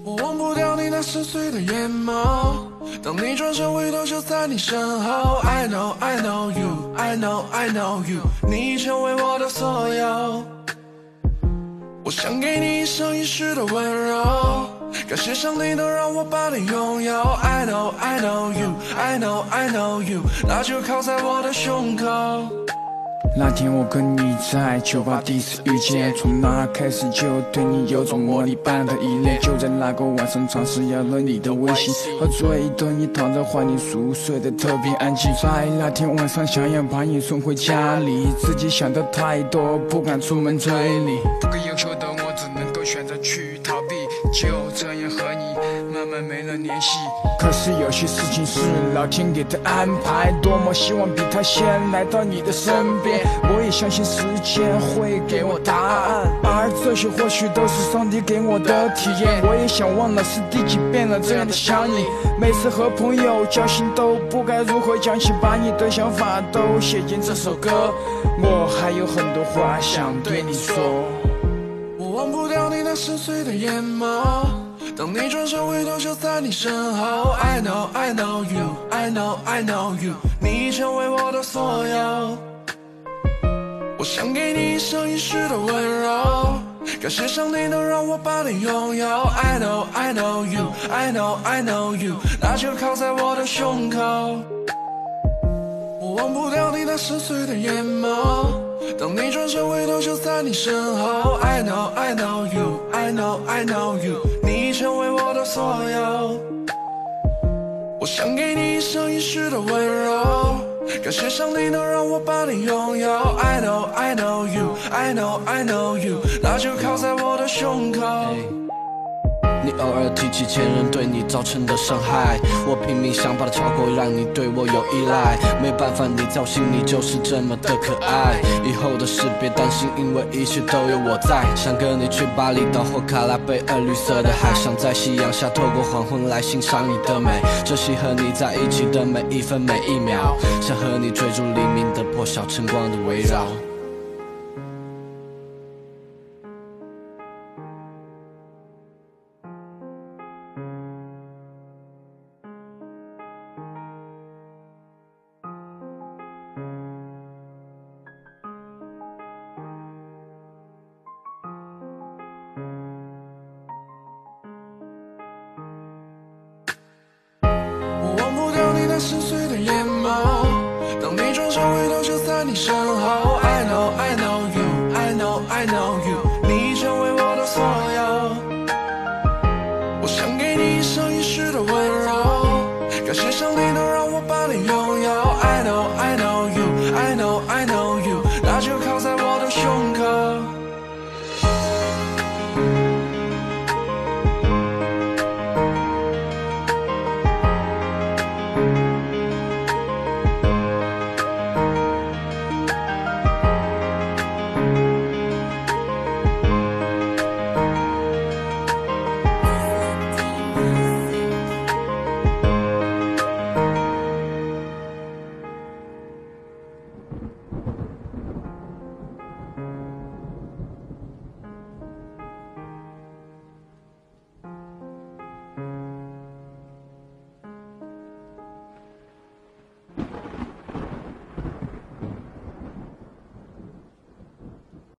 我忘不掉你那深邃的眼眸，当你转身回头就在你身后。I know I know you, I know I know you， 你成为我的所有。我想给你一生一世的温柔，感谢上帝能让我把你拥有。I know I know you, I know I know you， 那就靠在我的胸口。 那天我跟你在酒吧第一次遇见，从那开始就对你有种魔力般的依恋。就在那个晚上，尝试要了你的微信，喝醉的你躺在怀里熟睡得特别安静。在那天晚上，想要把你送回家里，自己想的太多，不敢出门追你。不够优秀的我，只能够选择去逃避，就这样和你慢慢没了联系。可是有些事情是老天给的安排，多么希望比他先来到你的身边。我也相信时间会给我答案，而这些或许都是上帝给我的体验。我也想忘了是第几遍了这样的想你，每次和朋友交心都不该如何讲起，把你的想法都写进这首歌。我还有很多话想对你说， 我忘不掉你那深邃的眼眸，当你转身回头就在你身后。I know I know you, I know I know you， 你成为我的所有。我想给你一生一世的温柔，感谢上帝能让我把你拥有。I know I know you, I know I know you， 那就靠在我的胸口。我忘不掉你那深邃的眼眸，当你转身回头就在你身后。I know I know you, I know I know you， 你成为我的所有。我想给你一生一世的温柔，感谢上帝能让我把你拥有。I know I know you, I know I know you， 那就靠在我的胸口。 你偶尔提起前任对你造成的伤害，我拼命想把它超过，让你对我有依赖。没办法，你在我心里就是这么的可爱。以后的事别担心，因为一切都有我在。想跟你去巴厘岛或卡拉贝尔，绿色的海，想在夕阳下透过黄昏来欣赏你的美，珍惜和你在一起的每一分每一秒，想和你追逐黎明的破晓，晨光的围绕。